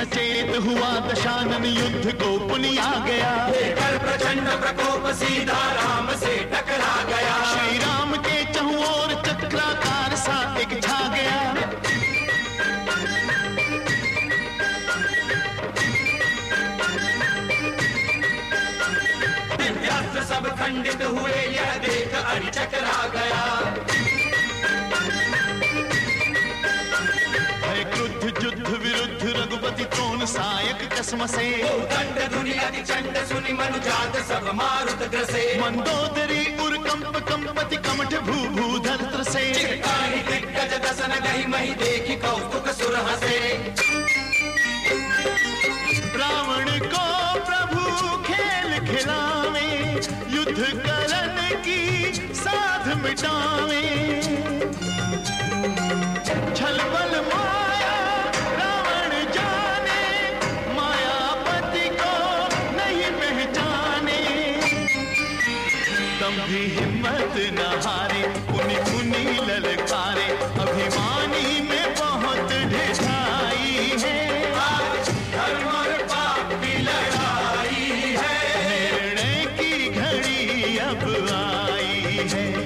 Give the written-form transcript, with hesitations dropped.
सचेत हुआ दशानन युद्ध को पुनिया गया। लेकर प्रचंड प्रकोप सीधा राम से टकरा गया। श्री राम के चहुं ओर चक्राकार सा एक छा गया। दिव्यास्त्र सब खंडित हुए यह देख अरि चकरा गया। क्रुद्ध युद्ध विरुद्ध रघुपति त्रोण सायक कसम से। दंड धुनि अति चंड सुनि मनुजात सब मारुत ग्रसे। मंदोदरी उर कंप कंपति कमठ भू भूधर से। चित्कारि दिग्गज दसन गहि महि देखि कौतुक सुर हसे। रावण को प्रभु खेल खिलावे युद्ध करन की साध मिटावे। छल बल माया रावण जाने मायापति को नहीं पहचाने। तब भी हिम्मत न हारे पुनि पुनि ललकारे। अभिमानी में बहुत ढिठाई है। आज धर्म और पाप की लड़ाई है। निर्णय की घड़ी अब आई है।